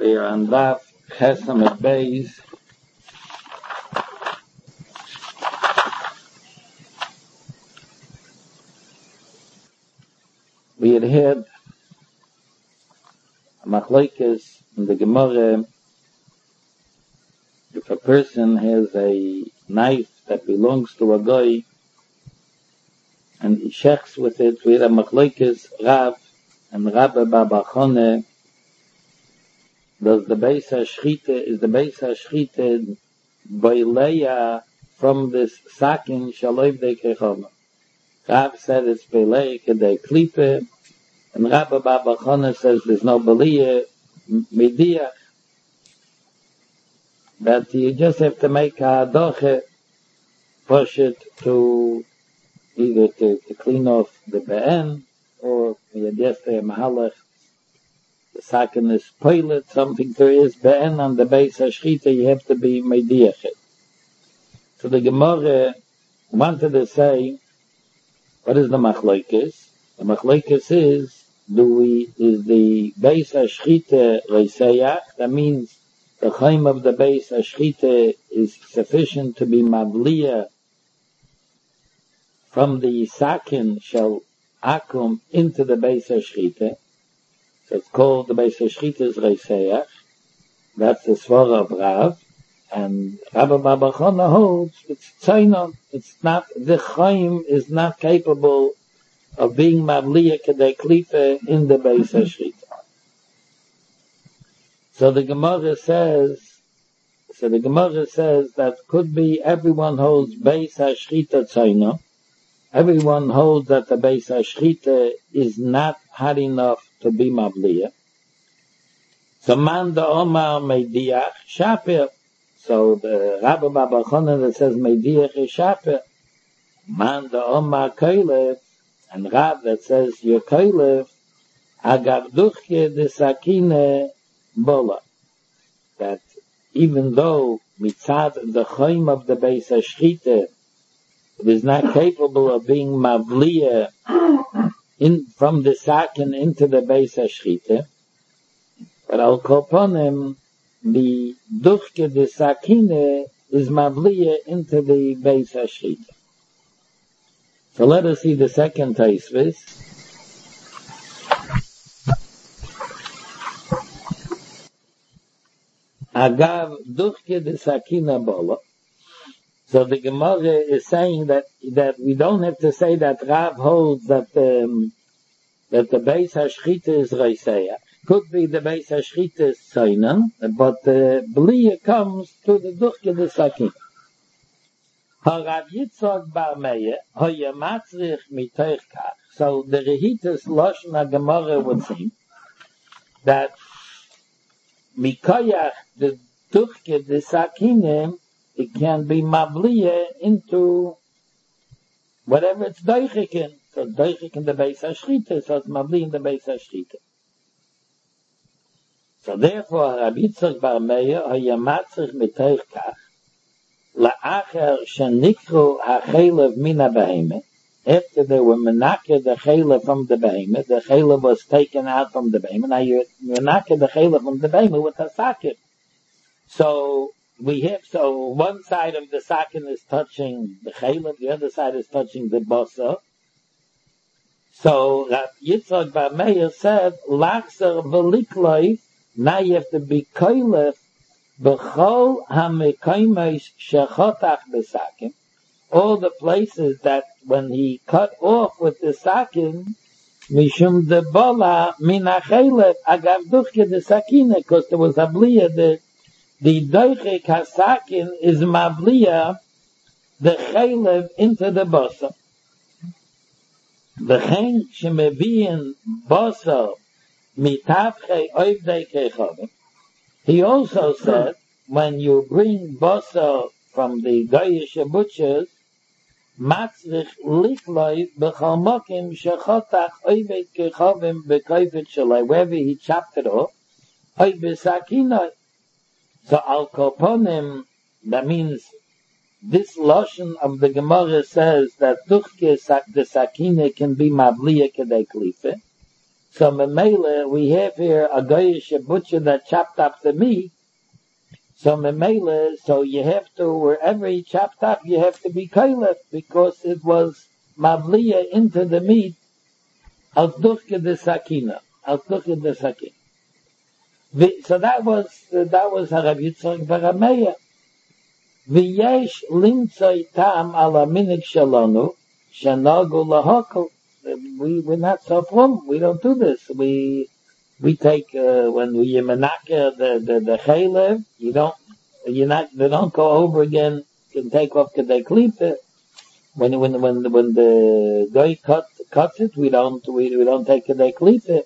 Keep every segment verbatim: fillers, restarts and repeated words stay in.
We are on Daf Chesam at Beis. We had had a machlokes in the Gemara. If a person has a knife that belongs to a guy and he shechs with it, we had a machlokes Rav and Rabbi Baba Chone. Does the Beis HaShchita, is the Beis HaShchita Beileya from this sakin Shaloiv de Kechoma? Rav said it's Beileya Kedei Klipe, and Rabbi Baba Chone says there's no Beileya Mediach, that you just have to make a doche, push it to either to, to clean off the be'en, or you just a mahalach, the sakin is pilot, something there is be'en on the Beis HaShchita, you have to be mediach. So the Gemara wanted to say, what is the machlokes? The machlokes is, do we, is the Beis HaShchita reiseyach? That means the chaim of the Beis HaShchita is sufficient to be mavliya from the sakin shel akum into the Beis HaShchita. So it's called the Beis HaShchita's reiseyach. That's the svara of Rav. And Rabbi Baba Chone holds it's tzainon. It's not, the chaim is not capable of being mavliya kedei klife in the Beis HaShchita. So the Gemara says, so the Gemara says that could be everyone holds Beis HaShchita tzainon. Everyone holds that the Beis HaShchita is not hard enough to be mavliya. So man da omar mediach shaper. So the Rabbi Baba Chone that says mediach is shaper. Man da omar koilef, and Rab that says your koilef agav duchye de sakine bola. That even though mitzad the chaim of the Beis HaShchita it is not capable of being mavliya in from the sakin into the Beis HaShchita, but al kolponim the duchke de sakine is mavliya into the Beis HaShchita. So let us see the second taisvis. Agav duchke de sakina bola. So the Gemara is saying that that we don't have to say that Rav holds that um, that the Beis HaShchita is reiseyach. Could be the Beis HaShchita is tzainon, but the uh, B'liya comes to the duchke de sakina. HaRav Yitzchak Bar Meir hoya matzrich mitoich kach. So the Rehitas Lashon HaGemara would seem that mikoyach the duchke de sakina it can be mavliya into whatever it's doichik in. So doichik in the Beis HaShchita, so it's mavliya in the Beis HaShchita. So therefore, Rabbi Yitzchak Bar Meir hoya matzrich mitoich kach la'acher shenikru ha'chelev min ha'behemah. After they were menakeh the chelev from the behemah, the chelev was taken out from the behemah. Now you're menakeh the chelev from the behemah with a sakin. So we have, so one side of the sakin is touching the chelev, the other side is touching the basa. So Rabbi Yitzchak Bar Meir said, Lachser v'likloi, now you have to be koilef b'chol ha'mekaymesh shechotach b'sakin. All the places that when he cut off with the sakin, mishum de bola min ha'chelev agav duchke de sakina, because there was a bliya, the The doichik hasakin is mavliya the chelev into the basa. The chen shemeviin basa mitavchei oivdei kechavim. He also said when you bring basa from the goyish butchers, matzrich likloi b'chol mokim shechotach oivdei kechavim b'koifet shalai. Wherever he chopped it off, oiv b'sakinoi. So al kolponim, that means this lotion of the Gemara says that duchke the sakine can be mavliya kedei klife. So memela, we have here a goyish butcher that chopped up the meat. So memela, so you have to, wherever he chopped up, you have to be kailef, because it was mavliya into the meat, al duchke de sakina, al duchke de sakina. So that was, that was Harav Yitzchak Barameya. V'yesh limtzoi tam ala minik shalonu, shanagu lahokol. We, we're not so plum. We don't do this. We, we take, uh, when we yemenaka the, the, the chaylev, you don't, you're not, they don't go over again, you can take off kedei klipa. When, when, when, when the guy cut, cuts it, we don't, we, we don't take kedei klipa.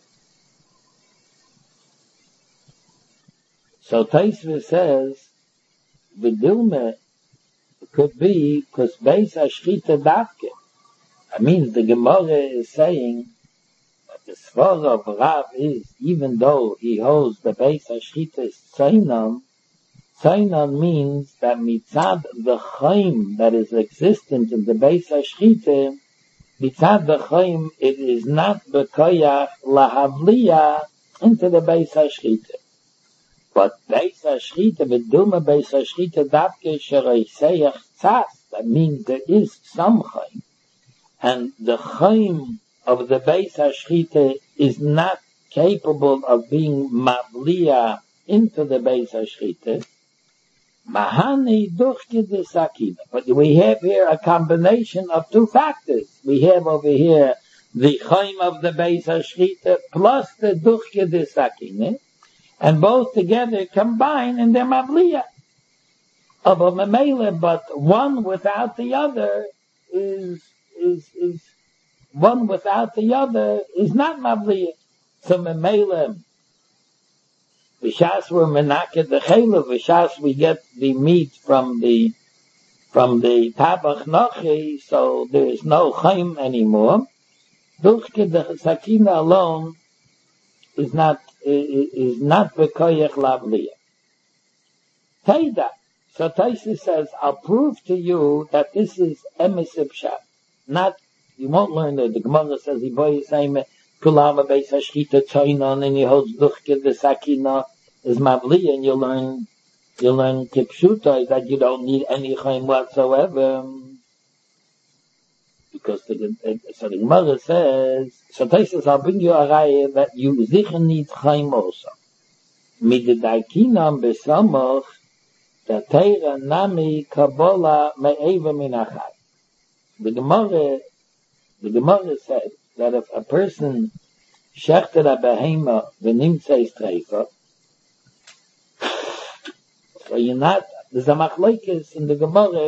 So Taisva says, Vidilme could be, because Beis HaShchita Davke. I mean, the Gemara is saying that the Svar of Rav is, even though he holds the Beis HaShchita is Tzainon, Tzainon means that mitzad the Chaim that is existent in the Beis HaShchita, mitzad the Chaim, it is not Bekoyach Lahavliya into the Beis HaShchita. But Beis HaShchita, Vidilma Beis HaShchita Davke Shereiseyach Tzas, that means there is some Chaim. And the Chaim of the Beis HaShchita is not capable of being Mavliya into the Beis HaShchita. Mahani Duchke de Sakina. But we have here a combination of two factors. We have over here the Chaim of the Beis HaShchita plus the Duchke de Sakina. And both together combine in their mavliya of a memela, but one without the other is, is, is, one without the other is not mavliya. So memela, v'shas we're menaket the chaylev, v'shas we get the meat from the, from the tabach nochi, so there is no chaim anymore. Duchke the sakina alone is not, is not bekoyach lavliya. Taida. So Taisi says, I'll prove to you that this is emisib shat. Not, you won't learn that the Gemara says, Iboy Yisayim, Kulama Beis HaShchita Tzainon, and he holds Duchke the Sakina is mavliya, and you'll learn, you'll learn Kipshuta, that you don't need any chaim whatsoever. Because the, so the Gemara says, so Taisa says, I'll bring you a raya that you sicher need chaim also. Mit the daikinam besamoch, the teira nami kabbalah me'eva min achai. The Gemara, the Gemara said that if a person shechted a behema v'nimtzei streifa, so you're not, there's a machlokes in the Gemara,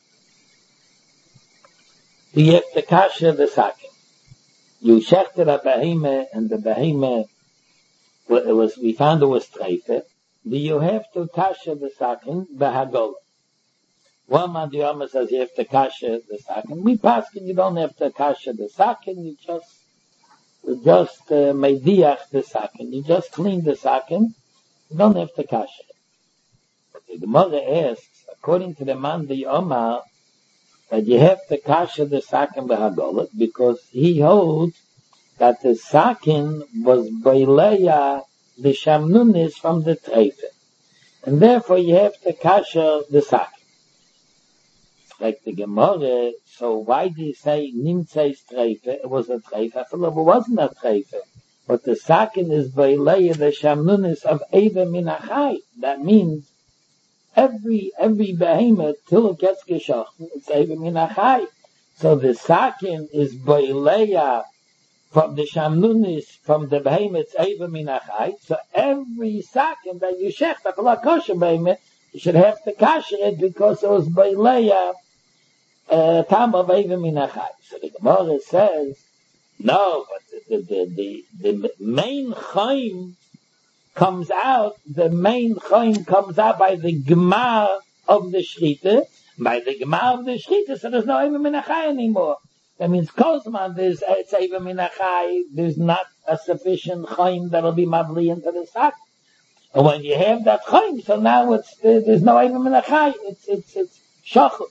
you have to kasher the sakin. You shechted a behema, and the behema, it was, we found it was streifa. Do you have to kasher the sakin behagolah? One man the Yoma says you have to kasher the sakin. We pass you don't have to kasher the sakin. You just, you just uh, mediach the sakin. You just clean the sakin. You don't have to kasher. But the Gemara asks, according to the man the Yoma, that you have to kasher the sakin behagolah, because he holds that the sakin was beileya the shamnunis from the treifa, and therefore you have to kasher the sakin. Like the Gemara, so why do you say nimtzei treifa? It was a treifa. I thought it wasn't a treifa, but the sakin is beileya the shamnunis of eva min achai. That means every every behemoth till it gets geschochten, it's eva min achai. So the sakin is beileya from the shamnunis, from the behemoth's eva min achai. So every sakin that you shech, the kol kosher behemoth, you should have to kasher it because it was beileya uh, tam of eva min achai. So the Gemara says, no, but the the the, the main chaim comes out, the main chaim comes out by the gemar of the shchita, by the gemar of the shchita, so there's no eva min achai anymore. That means Kozman, there's it's eva min achai, there's not a sufficient chaim that'll be mavli into the sack. And when you have that chaim, so now it's there's no eva min achai, it's it's it's shachur.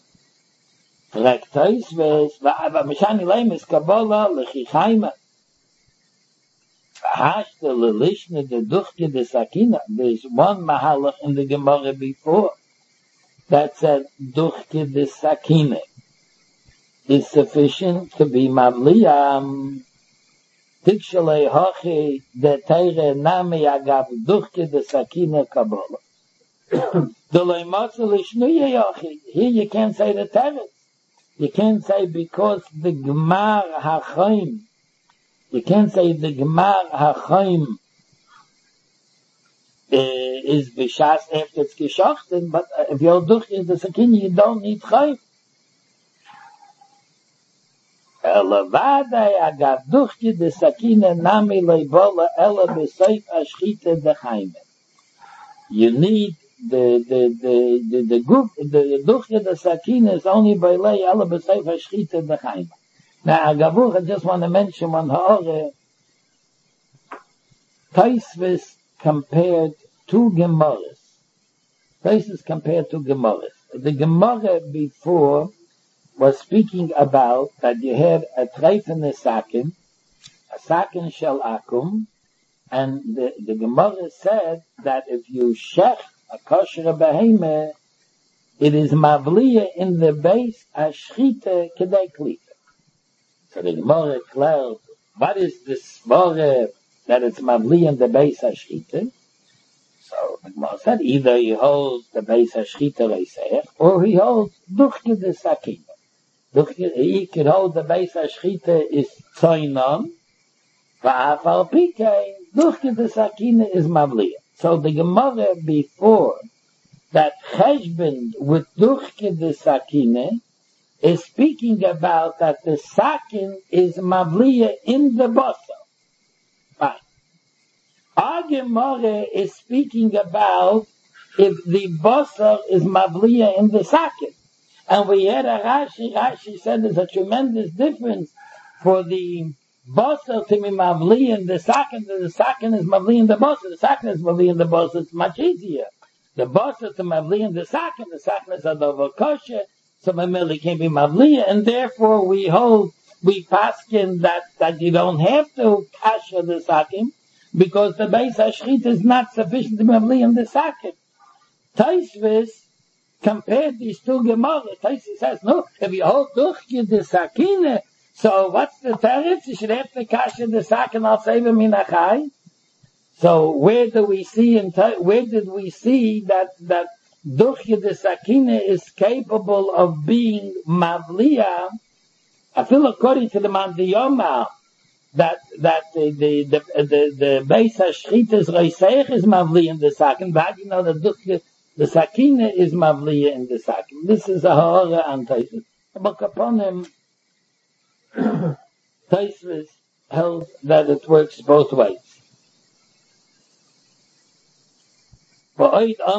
Rektois ves va'ava mishani leim is kabbalah lechi chaima. Hashta lelishne the duchke the sakina. There's one mahalach in the Gemara before that said duchke the sakina is sufficient to be mavliyam. Tikshalei hochi the teire nami agav duchke the sakina kabbalah. Here you can't say the teretz. You can't say because the Gemar HaChaim. You can't say the Gemar HaChaim uh, is b'shas after it's geschochten, but uh, if you're duchke the sakina, you don't need chaim. Elavada agav duchke the sakina nami leibola ela b'seif ashchite dechaime. You need the the the the the group the duchke the sakina is only by lay ela b'seif ashchite dechaime. Now Agavuch, I just want to mention one ha'ore. Taisvis compared two Gemaras. Taisvis compared two Gemaras. The Gemara before was speaking about that you had a treif in the sakin, a sakin shel akum, and the, the Gemara said that if you shech a kosher behemah, it is mavliya in the base ashchite kedei klita. So the Gemara declared, what is this Gemara that it's mavliya in the base ashchite? So the Gemara said either he holds the base ashchite reisech, or he holds duchke the sakina. He could hold the base ashchite is tzoinon, va'afal pikein, duchke the sakina is mavliya. So the Gemara before that cheshbon with duchke the sakina is speaking about that the sakin is mavliya in the basar. Fine. Our Gemara is speaking about if the basar is mavliya in the sakin. And we had a Rashi, Rashi said there's a tremendous difference for the basar to be mavliya in the sakin, the sakin is mavliya in the basar, the sakin is mavliya in the basar, it's much easier. The basar to mavliya in the sakin, the sakin is adover kosher, so Mameli can be Mavliya, and therefore we hold, we paskin that, that you don't have to kasha the sakim, because the base ashchit is not sufficient to be Mavliya in the sakim. Taisvis compared these two Gemaras. Taisvis says, no, if you hold duchke the sakine, so what's the teretz? You should have to kasha the sakim al seva minachai. So where do we see, in, where did we see that, that duchke the sakina is capable of being mavliya? I feel according to the Mandiyoma that that the the the the, the base hashchita is reisech is mavliya in the sakin, but you know the duchke the sakina is mavliya in the sakin. This is a ha'ara and Taisvis. But upon him, Taisvis held that it works both ways. A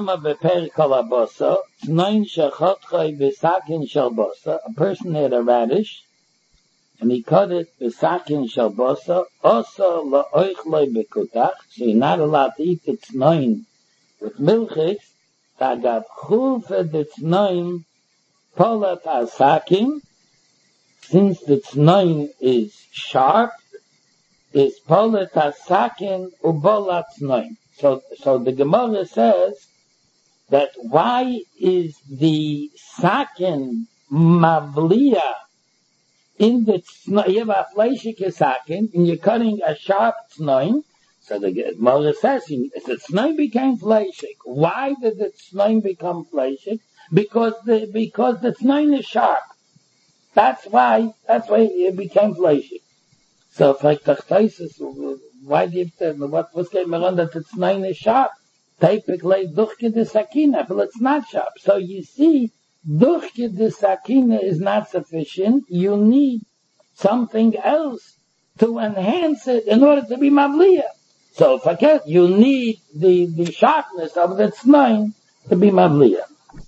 person had a radish, and he cut it b'sakin shel basa, also la'oichloi b'kutach, so you're not allowed to eat the tznoin with milchis, tagav chulfe the tznoin polat asakin, since the tznoin is sharp, is polat asakin ubolat tznoin. So, so the Gemara says that why is the sakin mavliya in the tznoin? You have a fleishik sakin, and you're cutting a sharp tznoin. So the Gemara says, if the tznoin became fleishik, why did the tznoin become fleishik? Because the because the tznoin is sharp. That's why. That's why it became fleishik. So, if like Tachtoises, why do you have to, what was going on that it's nine is sharp? Typically, duchke de sakina, but it's not sharp. So you see, duchke de sakina is not sufficient. You need something else to enhance it in order to be mavliya. So forget, you need the, the sharpness of the tznoin to be mavliya.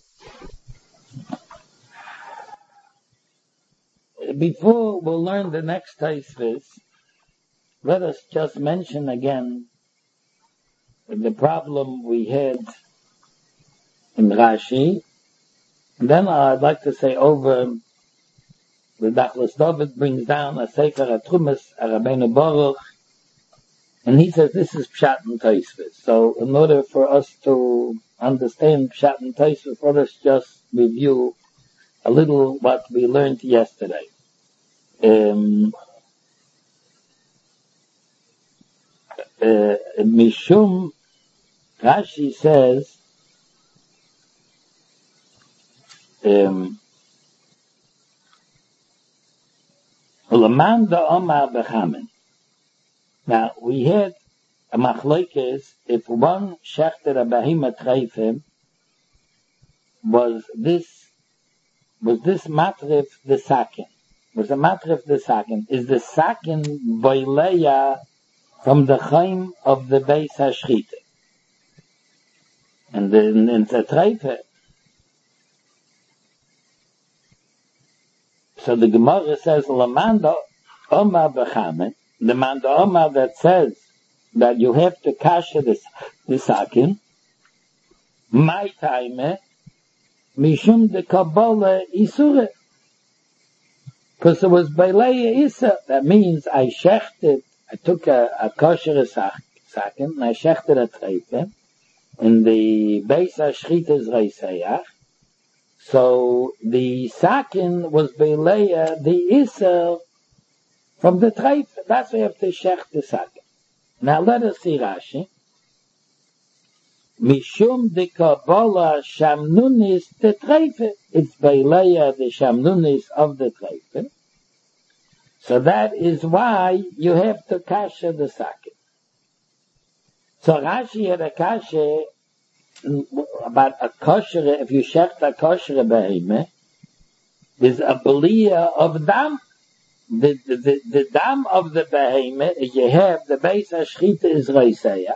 Before we'll learn the next taisvis, let us just mention again the problem we had in Rashi. And then I'd like to say over the Dachlas David brings down a Sefer HaTrumas Rabbeinu Baruch And he says this is Pshat and Tosfos. So in order for us to understand Pshat and Tosfos, let us just review a little what we learned yesterday. Um, uh, Mishum, Rashi says, um, Ulamanda Omar Bechamen. Now, we had a machlokes, if one shechter a behima treifim, was this, was this matrif the sakin? Was the matrif the sakin? Is the sakin boileya from the chaim of the beis hashchita? And then in the treife. So the Gemara says, Lamanda Omar Bechamen, the Manda Omar that says that you have to kasha this, the sakin, my time, mishum de kabbalah isure. Because it was Beileya Isa. That means I shechted, I took a, a kosher sakin, and I shechted a treife, in the Beis HaShchita's Reisayach. So the sakin was Beileya, the Isa, from the treife. That's why you have to shech the sakin. Now let us see Rashi. Mishum de Kabbalah Shamnunis de treife. It's Beileya, the Shamnunis of the treife. So that is why you have to kasha the sakin. So Rashi had a kasha about a kosher, if you shech a kosher behemah, there's a belia of dam. The, the, the, the dam of the behemah, you have the beis hashchita is reisayach.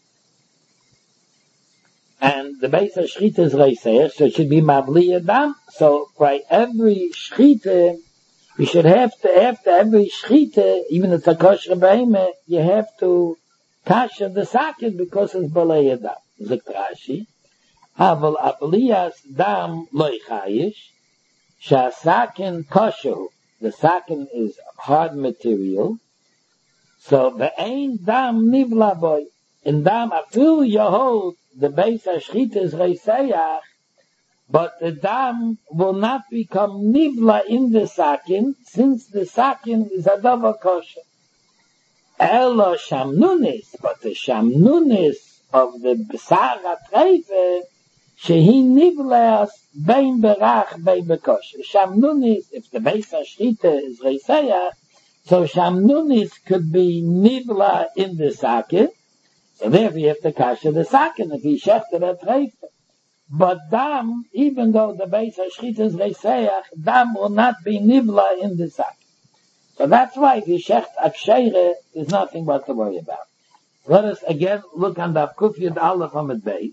And the beis hashchita is reisayach, so it should be mavliya dam. So by every shchita, you should have to, after every shchita, even if it's a kosher behemah, you have to kasha the sakin because it's belia dam. Zok Rashi, Aval Abliyas Dam Loi Chayish, Shasakin Kosher. The sakin is hard material, so Be'ein Dam Nivla Boy. In Dam Afil Yehold, the Beis HaShchita is Reisayach, but the Dam will not become Nivla in the sakin, since the sakin is Adava Kosher. Elo Shamnunis, but the Shamnunis of the Besar HaTreife, Shehi Nivleas Bein Berach Bein Bekosh. Shamnunis, if the Beis HaShchita is Reisayach, so Shamnunis could be Nivla in the Sakin, so therefore you have to kasha the Sakin if he shechted a Treife. But Dam, even though the Beis HaShchita is Reisayach, Dam will not be Nivla in the Sakin. So that's why if you shecht a Ksheire, there's nothing but to worry about. Let us again look on Daf Kuf Yud Aleph on the base.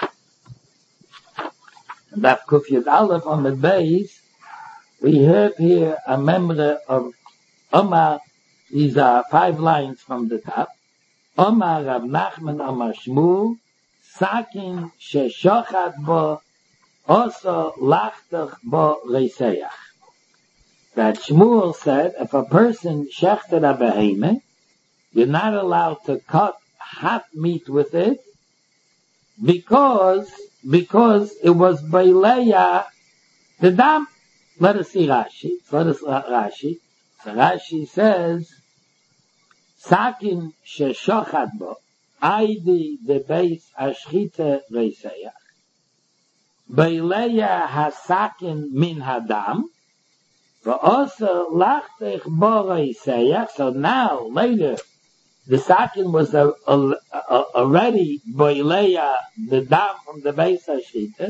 Daf Kuf Yud Aleph on the base, we have here a member of Omar. These are five lines from the top. Omar Rav Nachman Omar Shmuel, Sakin Sheshochat Bo, also Lachtach Bo Reisayach. That Shmuel said, if a person shechted a behemah, you're not allowed to cut hot meat with it because because it was Beileya the dam. Let us see Rashi. Let us uh, Rashi. So Rashi says, Sakin sheshochat bo, Aidi the beis hashchita reisayach, Beileya hasakin min hadam, but also lachtech bo reisayach. So now later, the sakin was a, a, a, already boileya the dam from the beis hashchita,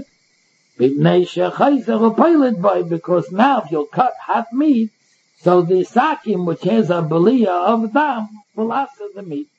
because now if you'll cut hot meat, so the sakin which has a belia of dam will answer the meat.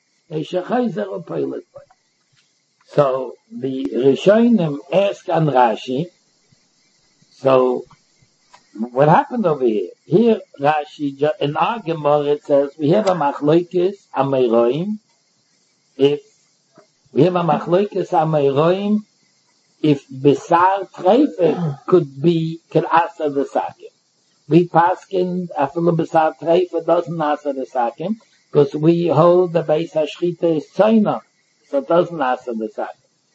So the Rishonim ask on Rashi, so what happened over here? Here Rashi, in our Gemara it says, we have a machlokes amayroim, if, we have a machlokes amayroim, if Besar Treife could be, could answer the sakin. We paskin, after the Besar Treife doesn't answer the sakin, because we hold the Beis HaShchita is Tzaina, so it doesn't answer the sack.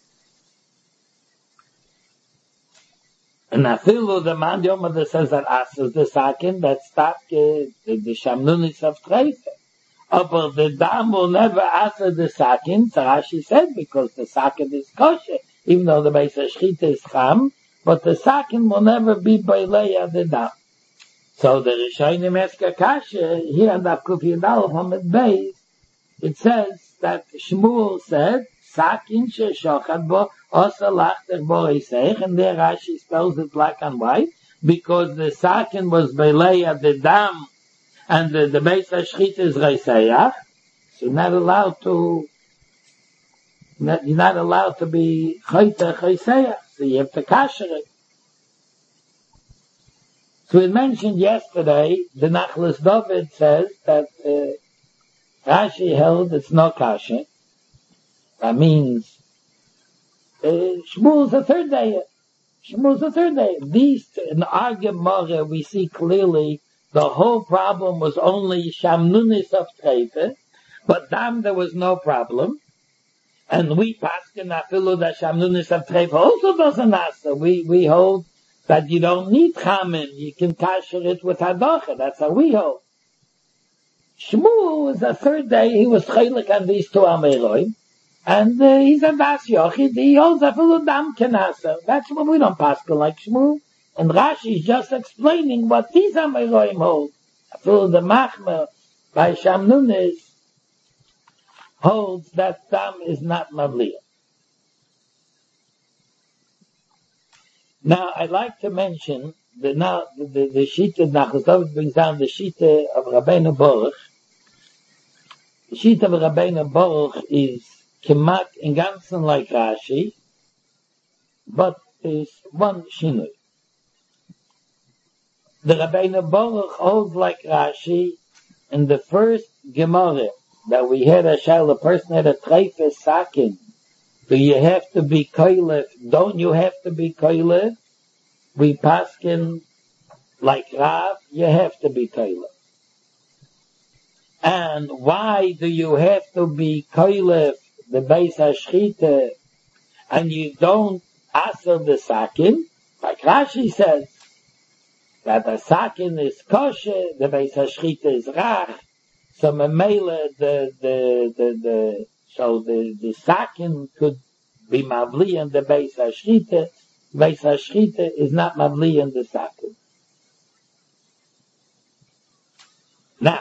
And afilu the man Yoma that says that answers the sakin, that's that the, the Shamnunis of Treife. But the dam will never answer the sakin, so Rashi said, because the sakin is kosher, even though the Beis HaShchita is cham, but the sakin will never be Beileya the dam. So the Rishonim ask a kasha, here in the Kuf Yudal Hamid Beis, it says that Shmuel said, sakin she shochad bo, osa lachter bo eseich, and there Rashi spells it black and white, because the sakin was Beileya the dam, and the, the Beis HaShchita is Reiseyach, so you're not allowed to, not, you're not allowed to be Chayta Reiseyach, so you have to kasher it. So we mentioned yesterday, the Nachlas David says that uh, Rashi held it's no kasher. That means uh, Shmuel's the third day. Shmuel's the third day. These, in our Gemara, we see clearly the whole problem was only Shamnunis of Treife, but Dam there was no problem. And we paskin afilu that Shamnunis of Treife also doesn't answer. We, we hold that you don't need Chamin, you can kasher it with Hadocha. That's how we hold. Shmuel was the third day, he was chaylik on these two Ameroi, and uh, he's a Das Yochid, he holds afilu Dam can answer. That's what we don't paskin like Shmuel. And Rashi is just explaining what these Ameroim hold. Afilu the Machmer by Shamnunis holds that Dam is not Mavliya. Now, I'd like to mention the now the, the, the Shita Nachlas David brings down the Shita of Rabbeinu Baruch. The Shita of Rabbeinu Baruch is kemat in ganzen like Rashi, but is one shinui. The Rabbeinu Baruch holds like Rashi in the first Gemara that we had a shayla, a person had a treife sakin. Do you have to be koilef? Don't you have to be koilef? We paskin like Rav, you have to be koilef. And why do you have to be koilef the Beis HaShchita and you don't answer the sakin? Like Rashi says, that the sakin is kosher, the Beis HaShchita is rach, so memela the, the, the, the, so the, the sakin could be mavli in the Beis HaShchita. Beis HaShchita is not mavli in the sakin. Now,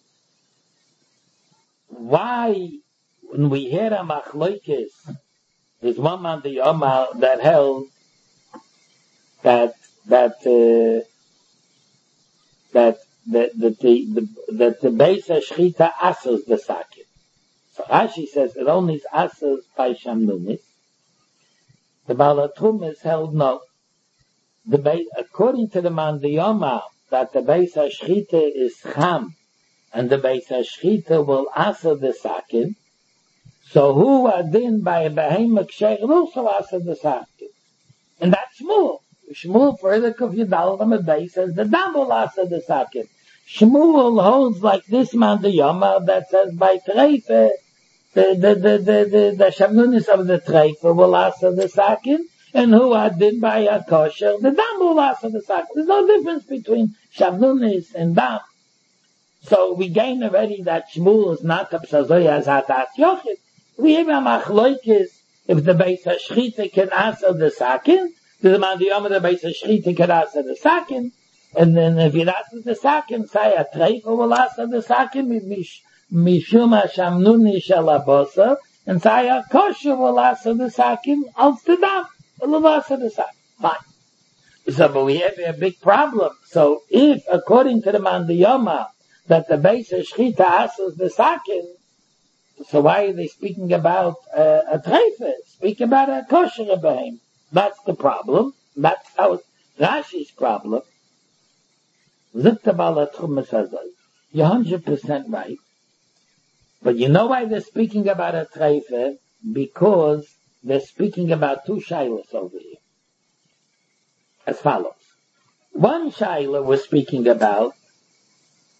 why, when we hear a machlokes, there's one man the Yoma that held that, that, uh, that, that, that the, the, that the Beis HaShchita asers the sakin. So Rashi says it only is asers by Shamnunis. The Baal HaTrumas held no. The Beis, according to the man the Yoma, that the Beis HaShchita is cham, and the Beis HaShchita will aser the sakin. So who adin by a behemoth sheikh also aser the sakin, and that's Shmuel. Shmuel further Kuf Yudal Hamid Beis says the dam will aser the sakin. Shmuel holds like this man the Yoma that says by treife the the the the the, the Shamnunis of the treife will aser the sakin, and who adin by a kosher the dam will aser the sakin. There's no difference between Shamnunis and dam. So we gain already that Shmuel is not a psazoy as hatas yochid. We have a machlokes if the Beis HaShchita can answer the sakin, the man the Yom the Beis HaShchita can answer the sakin, and then if he answers the sakin, say a treifa will answer the sakin mishum hashamnuni shalabosa, and say a kosher will answer the sakin of the dam will answer the sakin. Fine. So, but we have a big problem. So, if according to the man the Yoma that the Beis HaShchita answers the sakin, so why are they speaking about uh, a treifa? Speak about a kosher behem. That's the problem. That's how Rashi's problem. You're one hundred percent right. But you know why they're speaking about a treifa? Because they're speaking about two shaylas over here. As follows. One shayla was speaking about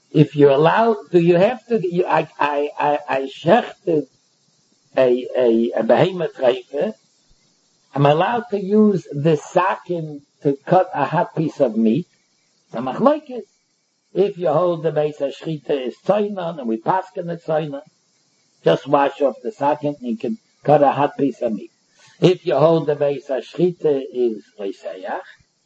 if you're allowed, do you have to, you, I, I, I, I shechted a, a, a behemoth reife, I'm allowed to use the sakin to cut a hot piece of meat. The machlokes. If you hold the base of shchita is tzoynon, and we paskin the tzoynon, just wash off the sakin and you can cut a hot piece of meat. If you hold the base of shchita is reisayach,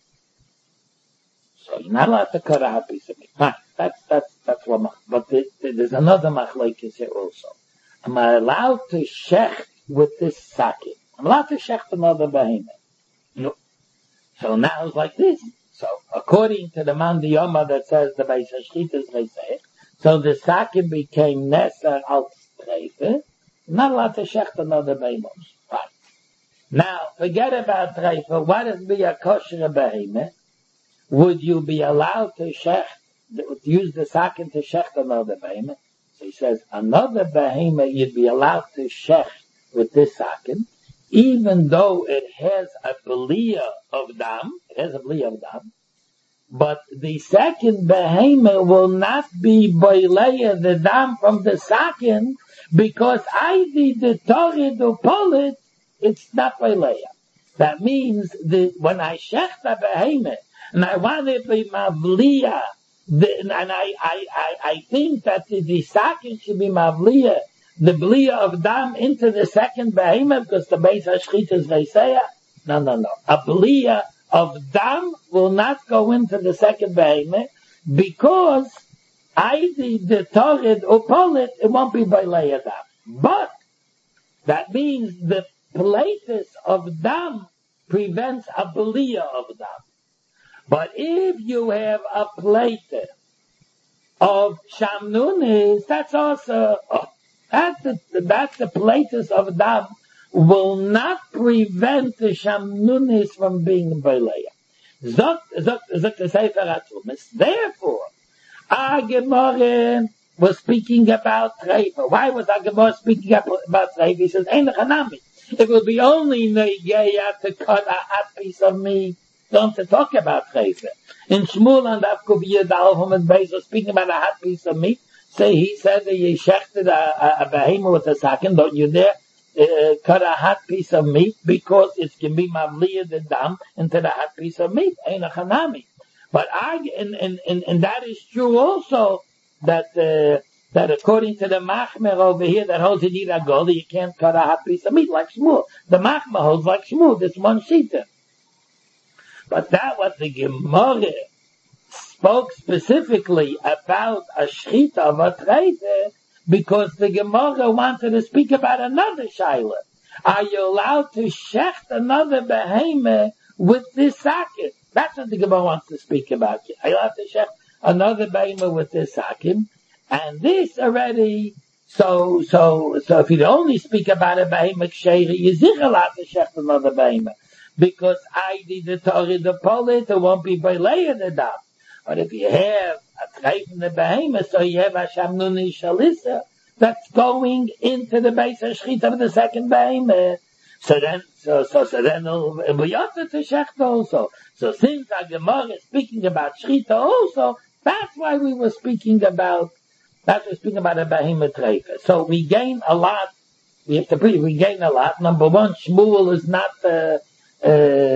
so you're not allowed to cut a hot piece of meat. Fine. That's, that's, that's what, but there's another machlokes here also. Am I allowed to shecht with this sakin? I'm allowed to shecht another behemoth. No. So now it's like this. So according to the Mandiyama that says the Beis HaShchita is Reiseh, so the sakin became Neser al Treife, not allowed to shecht another behemoth. Fine. Now, forget about Treife. What is be a kosher behemoth? Would you be allowed to shecht, use the sakin to shecht another behemoth? So he says, another behemoth you'd be allowed to shecht with this sakin, even though it has a belia of dam, it has a belia of dam, but the second behemoth will not be boileya the dam from the sakin, because I did the torid or polit, it's not boileya. That means that when I shecht a behemoth, and I want it to be mavliya, and I, I, I, I think that the, the sakin should be mavliya, the blia of dam into the second behemoth, because the Beis HaShchita is Reiseh. No, no, no. A blia of dam will not go into the second behemoth, because I the the torid or polit, it won't be by leia dam. But that means the platus of dam prevents a blia of dam. But if you have a platus of shamnunis, that's also oh, That's the, that's the platus of dam will not prevent the shamnunis from being beleya. Zok, zok, zok the Sefer HaTzumis. Therefore, our Gemara was speaking about Treifa. Why was our Gemara speaking about Treifa? He says, Ein Chanami. It will be only negeya to cut a hot piece of meat. Don't to talk about Treifa. In Shmuel and Avkuviyah Dalhum and Beis was speaking about a hot piece of meat. Say he said that you shechted a, a, a behemoth with a sakin, don't you dare uh, cut a hot piece of meat, because it can be mavliya the dam into the hot piece of meat. Ain't a chanami. But I, and, and, and, and that is true also, that, uh, that according to the Machmer over here that holds in Iragola, you can't cut a hot piece of meat like Shmuel. The Machmer holds like Shmuel, this one shita. But that was the Gemara spoke specifically about a shchita of a treite, because the Gemara wanted to speak about another shaila. Are you allowed to shecht another behemoth with this sakin? That's what the Gemara wants to speak about. Are you allowed to shecht another behemoth with this sakin? And this already, so, so, so if you only speak about a behemoth sheiri, you're zich allowed to shecht another behemoth. Because I did the Torah, the polit, it won't be beleya the dam. But if you have a treif in the behemoth, so you have a shamnuni shalisa, that's going into the base of shchita of the second behemoth. So then, so, so, so then it'll be also to shecht also. So since our Gemara is speaking about shchita also, that's why we were speaking about, that's why we're speaking about a behemoth treif. So we gain a lot, we have to pre, we gain a lot. Number one, Shmuel is not, uh, uh,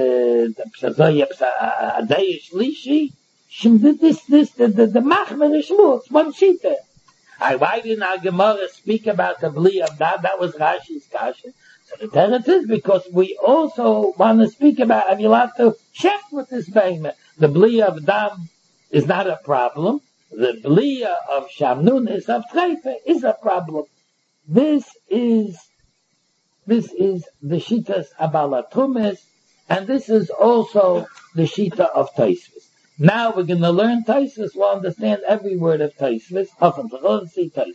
a dayish lishi. This, this, the, the, the Machmer is Shmuel, it's one shita. I, why didn't our Gemara speak about the bli of that? That was Rashi's kasha. So the teretz is because we also want to speak about, and you'll have to check with this behemoth. The bli of dam is not a problem. The bli of shamnunis of treifa is a problem. This is, this is the shitas abalatrumis, and this is also the shita of Tosfos. Now we're going to learn Tosfos. We'll understand every word of Tosfos. Often, so let's see Tosfos.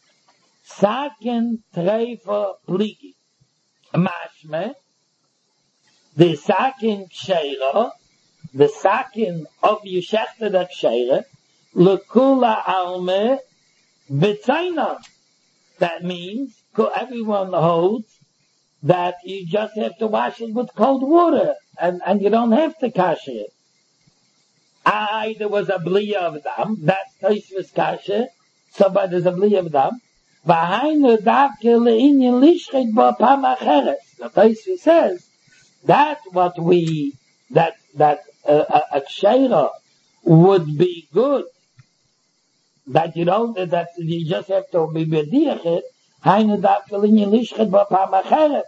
Saken treifa pligi. Mashme. The saken sheira. The saken of Yeshechted of sheira. Lekula alme b'tzainon. That means everyone holds that you just have to wash it with cold water, and, and you don't have to kasher it. I, there was a bliya of dam, that's Tosfos kasha, so but there's a bliya of dam. V'hainu davke le'inyan lishchit bo pam acheres. The Tosfos says, that what we, that, that uh, a, a ksheira would be good, that you don't, that you just have to be bediachet, hainu davke le'inyan lishchit bo pam acheres.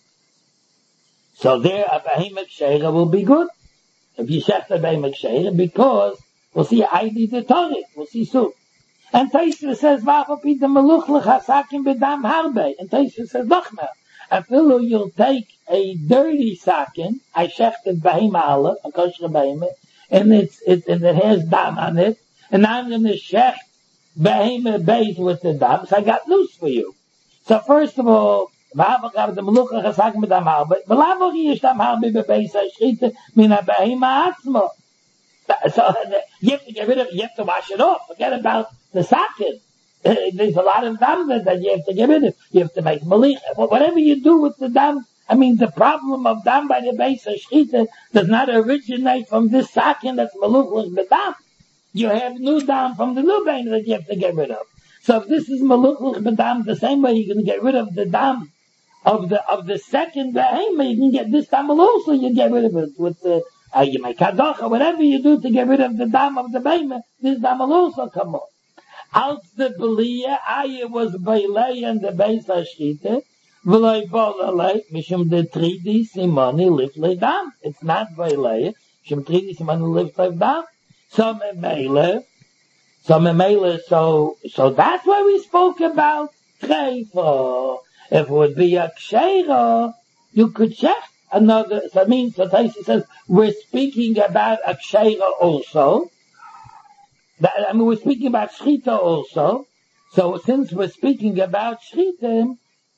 So there, a behemoth ksheira will be good. If you shecht a behemoth ksheira, because we'll see I did the Torah, we'll see soon. And Tosfos says, "Va'afa pita meluchlich hasakim b'dam harbe." And Tosfos says, "Lochmer, afilu you'll take a dirty sakin, I shechted behema aleph, a kosher behema, and it's it and it has dam on it, and I'm going to shecht behema beis with the dam. So I got news for you. So first of all, va'afa gav the meluchlich hasakim b'dam harbe, v'lavo yish dam harbe bebeis ha'shchita min ha'behema atzmo." So you have to get rid of, you have to wash it off. Forget about the sakin. Uh, there's a lot of dam that you have to get rid of. You have to make malich. Whatever you do with the dam, I mean, the problem of dam by the base of shchita does not originate from this sakin that's maluchlich b'dam. You have new dam from the new bane that you have to get rid of. So if this is maluchlich b'dam, the same way you can get rid of the dam of the of the second behema, you can get this dam also. You get rid of it with the. Uh, you make kadocha, whatever you do to get rid of the dam of the behema, this dam will also come off. Out the belia, aye was bailei and the beis hashchita, v'loi bolalei, mishum de tridi simoni liflei dam. It's not bailei, mishum tridi simoni liflei dam. So memele, so memele, so, so that's why we spoke about treifa. If it would be a ksheira, you could check another, so that means, so Tosfos says, we're speaking about a ksheira also. That, I mean, we're speaking about shchita also. So since we're speaking about shchita,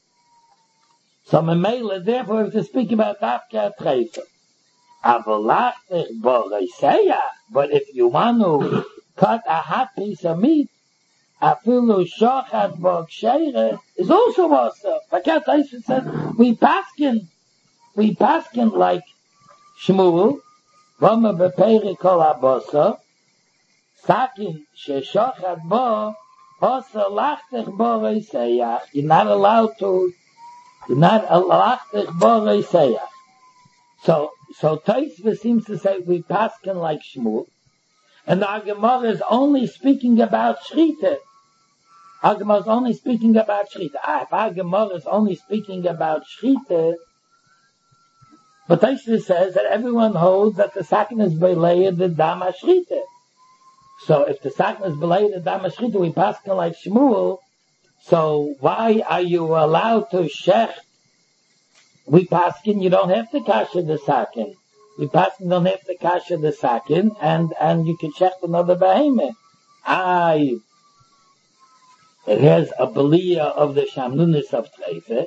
so memela, therefore, we have to speak about dafka treifa. Avolachtich bo reiseya, but if you want to cut a hot piece of meat, afilu shochat bo ksheira is also also. Like Tosfos says, we paskin, we paskin like Shmuel, v'omer beperi kol habosa, sakin sheshochat bo, osa lachtich bo reiseyach. You're not allowed to, you're not lachtich bo reiseyach. So, so Tosfos seems to say we paskin like Shmuel, and the Gemara is only speaking about shchita. Our Gemara is only speaking about shchita. Ah, if our Gemara is only speaking about shchita, but Tosfos says that everyone holds that the sakin is belayed the dam hashchita. So if the sakin is belayed the dam hashchita, we paskin like Shmuel. So why are you allowed to shech? We paskin, you don't have to kasha the sakin. We paskin don't have to kasha the sakin, and and you can shech another behemoth. I. It has a belia of the shamnunis of treifa.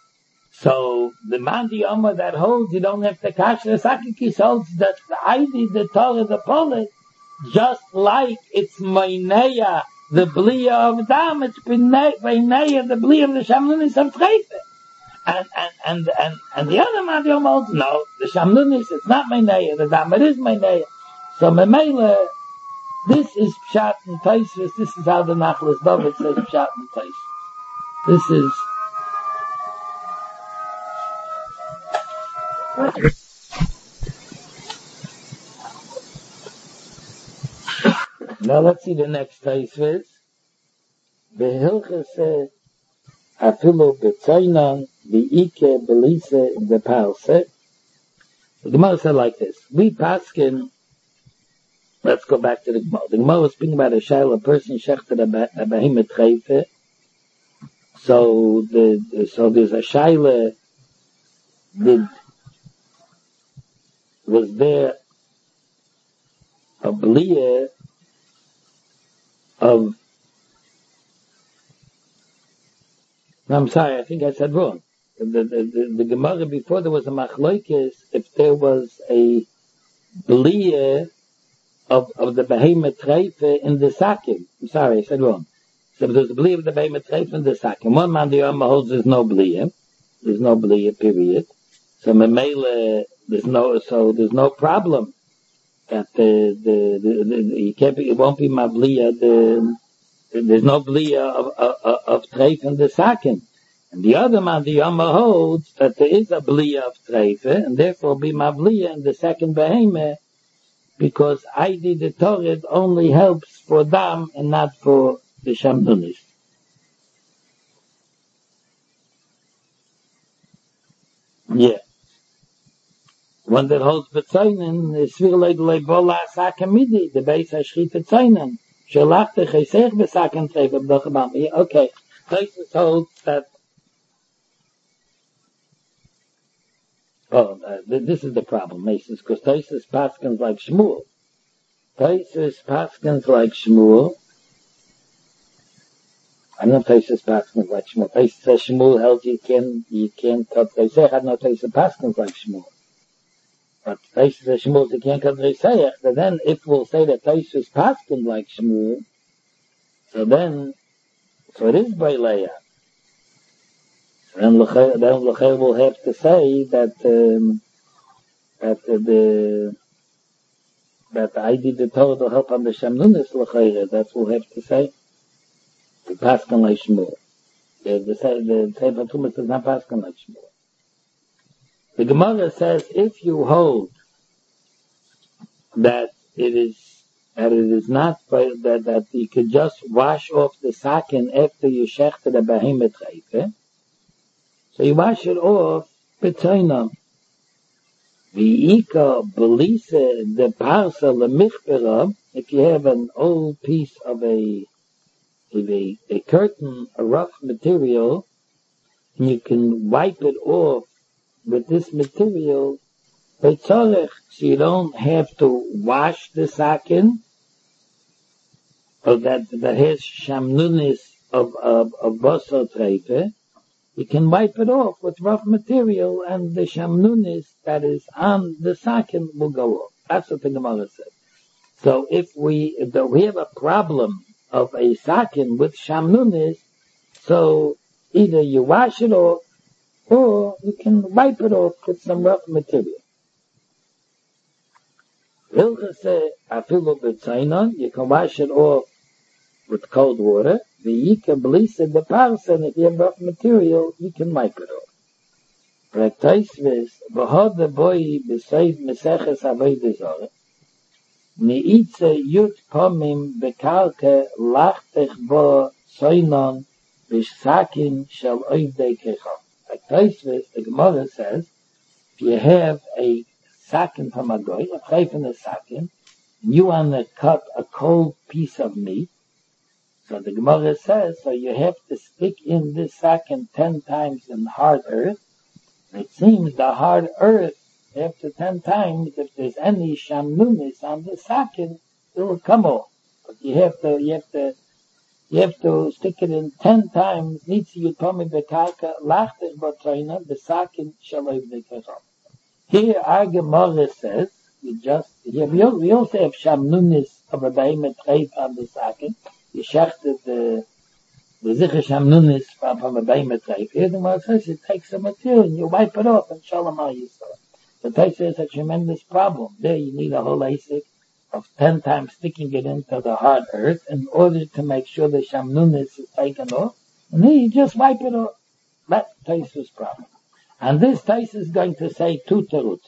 So the Mandi Omer that holds you don't have to kasha the sakikis holds that the Aidi, the Torah, the Polit, just like it's Maineya, the Bliya of Dam, it's Maineya, the Bliya of the Shamnunis of Treifa. And, and, and, and, and the other Mandi Omer holds, no, the Shamnunis, it's not Maineya, the Dam, it is Maineya. So Memele, this is Pshat and Tosfos, this is how the Nachlas David says Pshat and Tosfos. This is now let's see the next Tosfos. The Hilchah says, "Afilu b'tzaynan v'ike belise the parse." The Gemara said like this: we paskin. Let's go back to the Gemara. The Gemara was speaking about a shaila, a person shechted a behemoth treifa. So the so there's a shaila. Did was there a bliya of, no, I'm sorry, I think I said wrong. The, the, the, the Gemara before there was a machlokes, if there was a bliya of, of the behemoth treifa in the sakim. I'm sorry, I said wrong. So there's a bliya of the behemoth treifa in the sakim. One man the Yom holds there's no bliya. There's no bliya, period. So memele, there's no, so there's no problem that the, the, the, the you can't be, it won't be Mabliya, the, there's no Bliya of, of, of Treif in the Sakin. And the other man, the Yama holds that there is a Bliya of Treif, and therefore be Mabliya in the second Behemah, because I did the Torah only helps for Dam and not for the Shamnunis. Yeah. One that holds Betzoinen is Svirlei Delei Bola Sakamidi, the base Hashchit Betzoinen. Shalachte Chesech Besaken Treif Abdoch Abam. Okay. Taisus holds that. Oh, uh, this is the problem, Masons, because Taisus paskins like Shmuel. Taisus paskins like Shmuel. I don't know if Taisus paskins like Shmuel. Taisus says Shmuel held you can you can't cut Reisech. I don't know if Taisus paskins like Shmuel. But Taisus says Shmuel you can't cut Reisech. But then if we'll say that Taisus paskins like Shmuel, so then so it is by Leah. Then L'chei will have to say that um, that uh, the that I did the Torah to help on the Shamnunis L'chei. That's what we'll have to say. The Paskan like Shmuel. The the the Sefer Tumas does not Paskan like Shmuel. The Gemara says if you hold that it is that it is not that that you could just wash off the sakin after you shechte the behemoth reife. So you wash it off, betzoinam. V'ika belise the parsa lemichbera, if you have an old piece of a, of a, a curtain, a rough material, and you can wipe it off with this material, betzorech, so you don't have to wash the sakin, or that, that has shamnunis of, of, of basar treife. You can wipe it off with rough material, and the shamnunis that is on the sakin will go off. That's what the Gemara said. So if we if we have a problem of a sakin with shamnunis, so either you wash it off, or you can wipe it off with some rough material. Hilcha say, afilu b'tzainon, you can wash it off with cold water. The yika blisa the parsa, and if you have rough material, you can wipe it off. But Taisvis, v'hod the boy b'seif meseches avodah zarah, neitze yut pomim bekalke lachtech bo soinon b'sakin shel oivdei kechon. Like Taisvis, the Gemara says, if you have a sakin from a goy, a chayf in a sakin, and you want to cut a cold piece of meat, so the Gemara says, so you have to stick in this sakin ten times in hard earth. It seems the hard earth, after ten times, if there's any shamnunis on the sakin, it will come off. But you have to, you have to, you have to stick it in ten times. Nitzi yutomi bekarka lachtech b'tzoina b'sakin shaloy b'kechom. Here our Gemara says, we just, here we also have shamnunis of a behemoth treif on the sakin. You shechted the the zichah shamnunis from, from a behemoth treif. Here the Gemara says it takes a material and you wipe it off and shalom al yisrael. The Taisa is a tremendous problem. There you need a whole asik of ten times sticking it into the hard earth in order to make sure the shamnunis is taken off. And then you just wipe it off. That's Taisa's problem. And this Taisa is going to say two terutzim.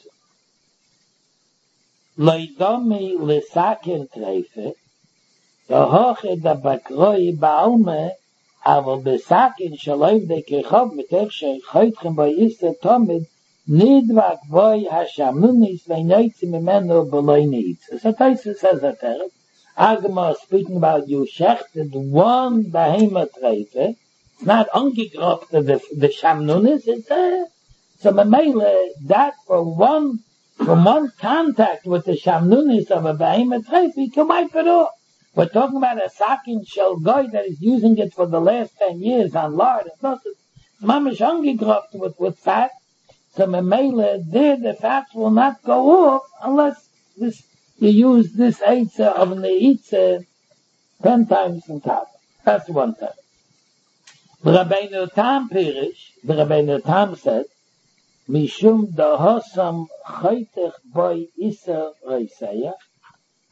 Loidami l'sakin treife, the hoche da bakroi ba'alme, aber besakin shaloiv de kechov mitech shechoitchem bo yisre tomid, nidvak boy hashamnunis ve'noitzi mimeno b'loi neitz. So Taisa says that there. Agma speaking about you shechted one behemoth treife, it's not ungegroft the, the shamnunis, it's there. So Mamela, that for one, from one contact with the shamnunis of a behemoth treif, you can wipe it off. We're talking about a sakin shel goy that is using it for the last ten years on lard. It's not, it's mamish ungegroft with, with fat. So Mamela, there the fat will not go off unless this, you use this eitzah of neitze ten times on top. That's one time. The Rabbeinu Tam Pirish, the Rabbeinu Tam said, Mishum da hosam chaytech boy isa reisayach,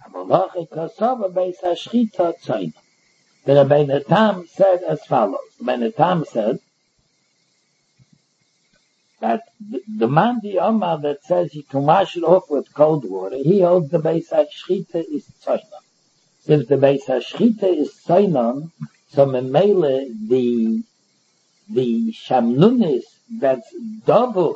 The Rebbeinu Tam said as follows. The Rebbeinu Tam said that the, the man the Omar that says you can wash it off with cold water, he holds the Beis HaShchita is Tzoinon. If the Beis HaShchita is Tzoinon, so memele the the Shamnunis that's double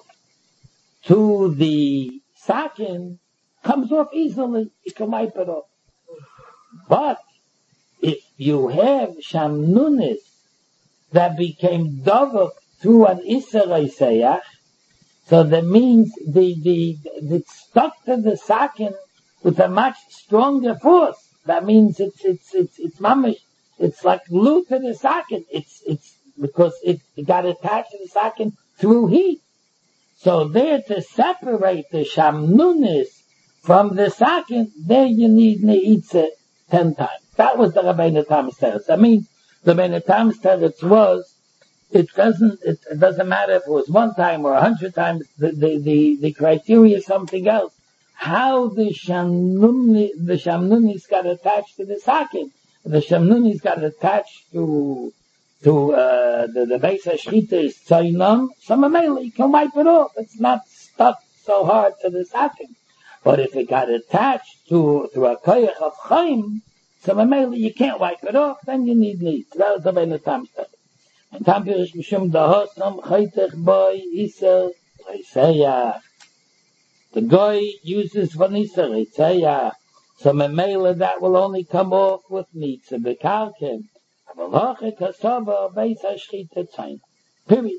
to the Sakin comes off easily. You can wipe it off. But if you have Shamnunis that became double through an Isserei Seyach, so that means the, the, the, it's stuck to the Sakin with a much stronger force. That means it's, it's, it's, it's mamish. It's like glue to the Sakin. It's, it's, because it, it got attached to the Sakin through heat. So there to separate the Shamnunis from the Sakin, there you need Ne'itze ten times. That was the Rebbeinu Tam's teretz. That means the Rebbeinu Tam's teretz was, it doesn't, it, it doesn't matter if it was one time or a hundred times, the, the, the, the criteria is something else. How the Shamnuni, the Shamnunis got attached to the Sakin. The Shamnunis got attached to, to, uh, the, the Beis HaShchita is Tzoinon, so Mamela, you can wipe it off. It's not stuck so hard to the Sakin. But if it got attached to, to a koyach of chaim, so Mamela, you can't wipe it off, then you need need. So that was the Rebbeinu Tam stuff. And Tam Pirish Mishum Dahosam Chaytech Boy Isel Reiseyach. The guy uses for Nisa Reiseyach. So Mamela, that will only come off with Nitza Bekalkim. Avaloche Kasova Beis HaShchita Tzayin. Period.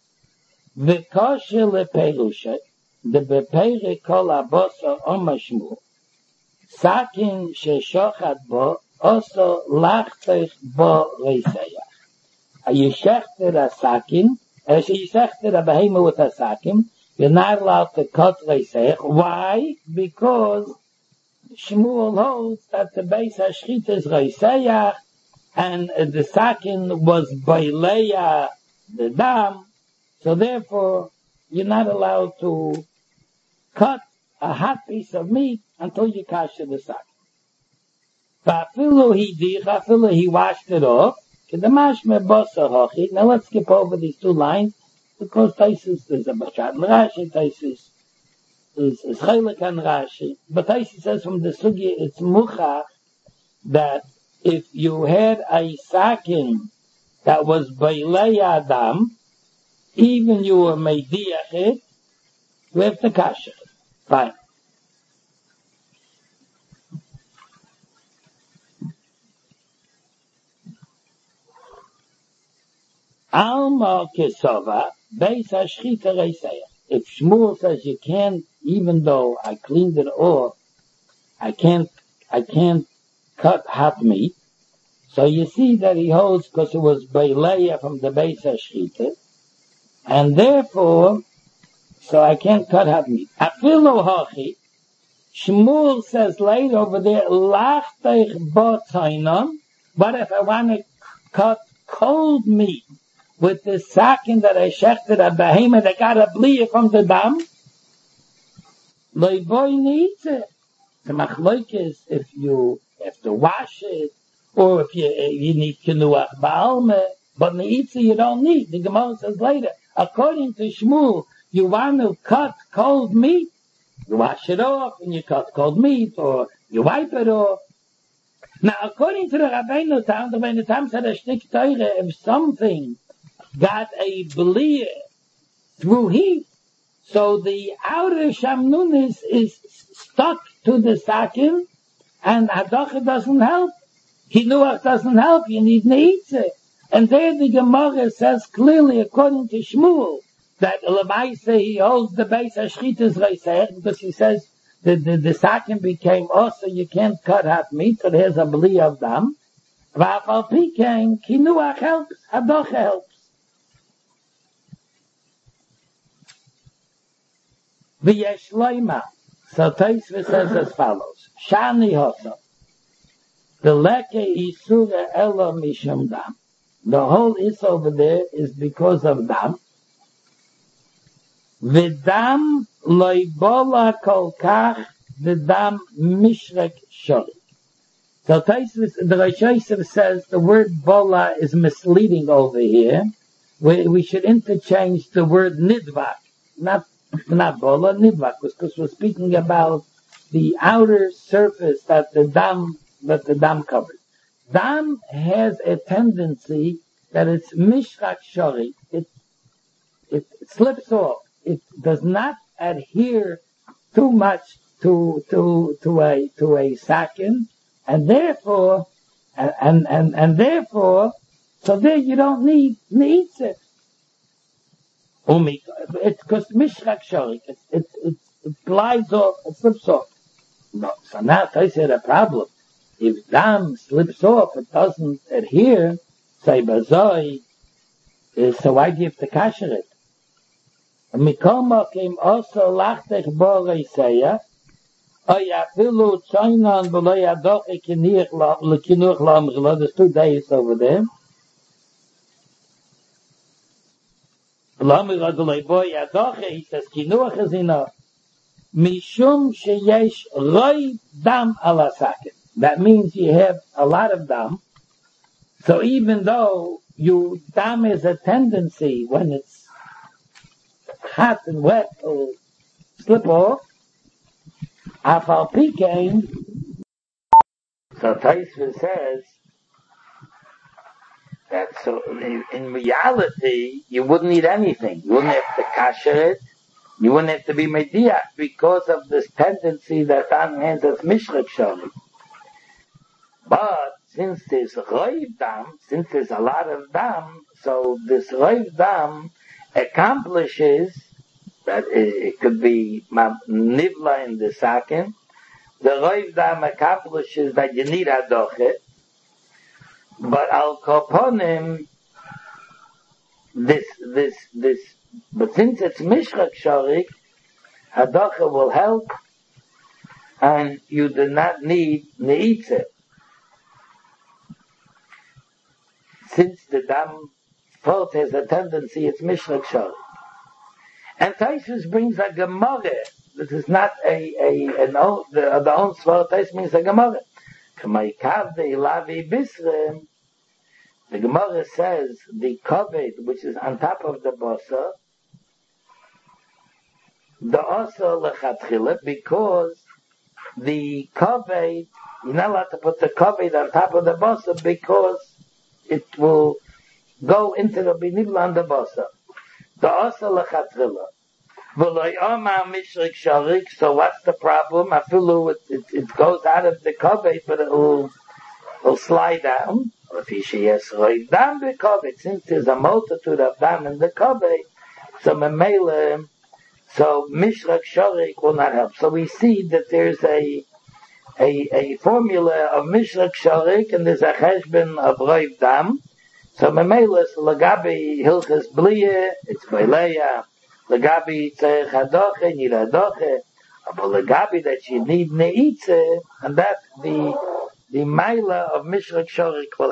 V'koshe leperusha, the bepere kol abosa omashmu, sakin sheshochat bo, also lachtech bo reiseyach. A yeshechter a sakin, as a yeshechter a behema with a sakin, you're not allowed to cut reiseyach. Why? Because Shmuel holds that the Beis HaShchita is reiseyach, and the sakin was baileya the dam, so therefore you're not allowed to cut a hot piece of meat until you kasher the sakin. Va'afilu he dich, afilu he washed it off. Kedamash mebasa hochi. Now let's skip over these two lines because Taisus is a Bashat and Rashi. Taisus is is Chaylik and Rashi. But Taisus says from the sugi it's muchach that if you had a sakin that was bailei adam, even you were meidiach it, you have to kasher it. Fine. Alma kesova, Beis HaShchita reiseyach. If Shmuel says you can't, even though I cleaned it off, I can't, I can't cut hot meat. So you see that he holds because it was beileya from the Beis HaShchita, and therefore, so I can't cut hot meat. Afilu hachi, Shmuel says later over there, lachtech bo tzainon, but if I want to cut cold meat with the sakin that I shechted a behemoth that got a bliya from the dam, loy boy needs it. The machloek is if you have to wash it, or if you you need kinuach ba'alme, but neitze you don't need. The Gemara says later, according to Shmuel, you want to cut cold meat, you wash it off and you cut cold meat, or you wipe it off. Now, according to the Rabbeinu Tam, the Rabbeinu Tam said a shtik teire, if something got a bliya through heat, so the outer shamnunis is stuck to the sakin, and hadacha doesn't help. Kinuach doesn't help. You need neitze. And there the Gemara says clearly, according to Shmuel, that Lemaise he holds the Beis HaShchita's reiseyach because he says the the, the sakin became also you can't cut hot meat, so there's a bli of dam. Va'afal pikein kinuach helps, hadacha helps. V'yesh loima. So Tosfos says as follows: Shani hosa. The leke isura elo mishum dam. The whole is over there is because of dam. V'dam loibola kol kach the dam mishrek shorik. So Taisvis, the Rosh Yosef says the word bola is misleading over here. We, we should interchange the word nidvak, not not bola, nidvak, because we're speaking about the outer surface that the dam that the dam covers. Dam has a tendency that it's mishrak shori. It it slips off. It does not adhere too much to to to a to a sakin, and therefore and and and, and therefore so there you don't need needs it. Umi, it's because mishrak shori. It it it it glides off. It slips off. No, so now I said a problem. If dam slips off, it doesn't adhere. Say bazoi. So why do you have to kasher it? Mikoma came also lachtech borei seya. Oy afilu choinan v'lo yadoch ekinuch l'kinuch l'amzela. There's two days over there. L'amzela d'loi boy yadoch. He says kinuch is enough. Mishum sheyesh roi dam ala sakin. That means you have a lot of dam. So even though you dam is a tendency when it's hot and wet to slip off, afal pikein. So Taisva says that so in, in reality you wouldn't need anything. You wouldn't have to kasher it. You wouldn't have to be mediach because of this tendency that dam has as mishrak shoni. But since there's roiv dam, since there's a lot of dam, so this roiv dam accomplishes that it, it could be nivla in the sakin. The roiv dam accomplishes that you need hadochet, but al koponim, this this this. But since it's mishrak sharik, hadochet will help, and you do not need neitze. Since the dam fault has a tendency, it's mishrak shari. And Taisus brings a gemara. This is not a a an own the, the own svar. Taisus means a gemara. The gemara says the kaved, which is on top of the basa, the asa lechatchila, because the kaved, you're not allowed to put the kaved on top of the basa because it will go into the binibla and the basa. The asa lechatchila. V'loy oma mishrik sharik. So what's the problem? Afilu it, it, it goes out of the kaved, but it will will slide down. Or if you yes roiv dam the kaved, since there's a multitude of dam in the kaved, so memele, so mishrik sharik will not help. So we see that there's a A, a formula of mishrak sharik and there's a cheshbon of roiv dam. So memelis lagabi hilchas bliye, it's veleya. Lagabi tzech hadoche, nid hadoche. But lagabi that you need neitze, and that the the maila of mishrak sharik will